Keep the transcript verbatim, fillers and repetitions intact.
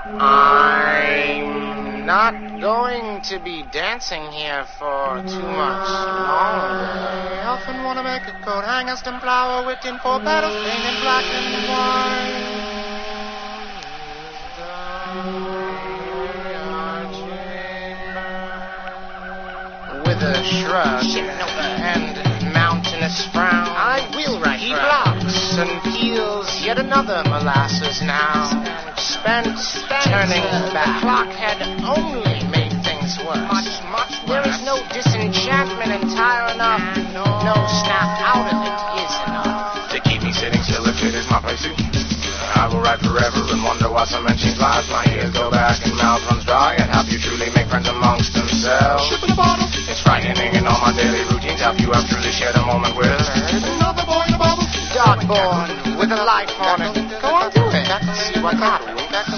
I'm not going to be dancing here for too much longer. I often want to make a coat hanger, stem flower, whipped in four petals, painted black and white. With a shrug and mountainous frown, I will write. He blocks and peels yet another molasses now. Spent turning back. The clock had only made things worse. Much, much worse. There is no disenchantment entire enough. No, no snap out of it is enough. To keep me sitting still if it is my place to. I will write forever and wonder why some mention lies. My ears go back and mouth runs dry. And how you truly make friends amongst themselves. Ship in a bottle. It's frightening in all my daily routines. How you have truly shared a moment with another boy in a bubble. Dark born with a light on it. Go on, do it. See what happens.